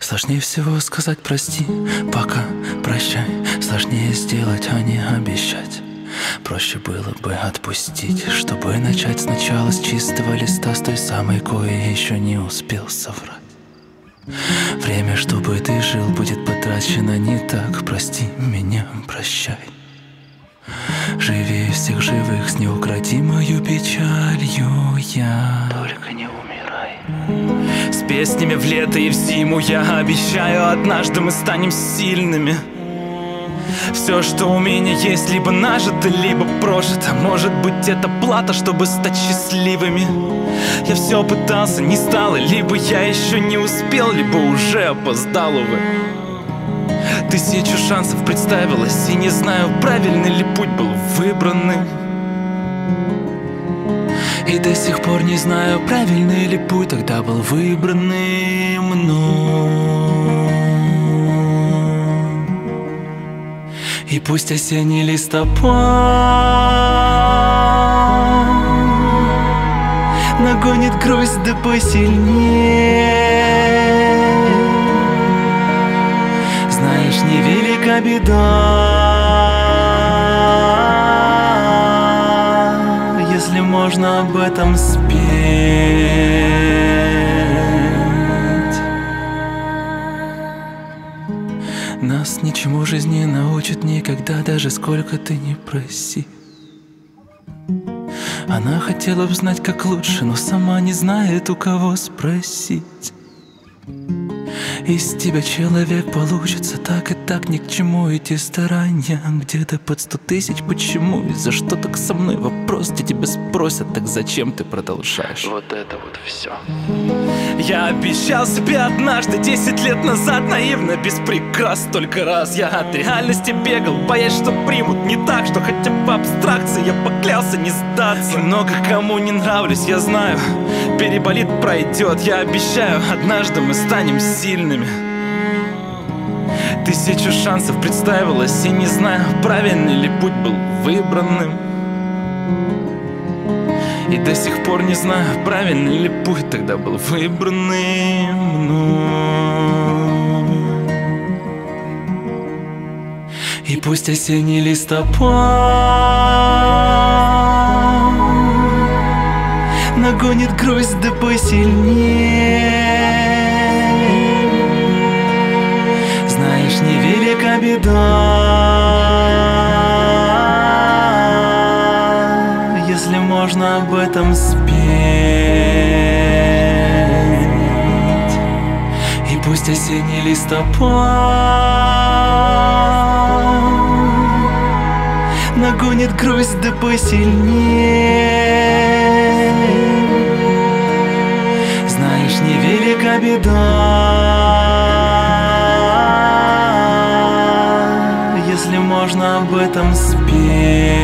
Сложнее всего сказать прости, пока прощай. Сложнее сделать, а не обещать. Проще было бы отпустить, чтобы начать сначала с чистого листа, с той самой, кое еще не успел соврать. Время, чтобы ты жил, будет потрачено не так. Прости меня, прощай. Живее всех живых с неукротимою печалью я. Только не умирай. С песнями в лето и в зиму я обещаю, однажды мы станем сильными. Все, что у меня есть, либо нажито, либо прожито. Может быть, это плата, чтобы стать счастливыми. Я все пытался, не стало. Либо я еще не успел, либо уже опоздал, увы. Тысячу шансов представилось, и не знаю, правильный ли путь был выбранный. И до сих пор не знаю, правильный ли путь тогда был выбранный мной. И пусть осенний листопад нагонит грусть да посильнее. Знаешь, невелика беда, если можно об этом спеть. Нас ничему жизнь не научит никогда, даже сколько ты не проси. Она хотела бы знать, как лучше, но сама не знает, у кого спросить. Из тебя человек получится так и так, ни к чему идти старания. Где-то под 100 000, почему и за что так со мной? Вопрос, где тебя спросят, так зачем ты продолжаешь? Вот это вот все. Я обещал себе однажды, 10 лет назад, наивно, без прикрас. Только раз я от реальности бегал, боясь, что примут не так, что хотя бы абстракции я поклялся не сдаться. И много кому не нравлюсь, я знаю, переболит, пройдет. Я обещаю, однажды мы станем сильными. Тысячу шансов представилось, и не знаю, правильный ли путь был выбранным. И до сих пор не знаю, правильный ли путь тогда был выбранный мной. И пусть осенний листопад нагонит грусть да посильнее. Знаешь, невелика беда, если можно об этом спеть. И пусть осенний листопад нагонит грусть да посильнее. Знаешь, невелика беда, если можно об этом спеть.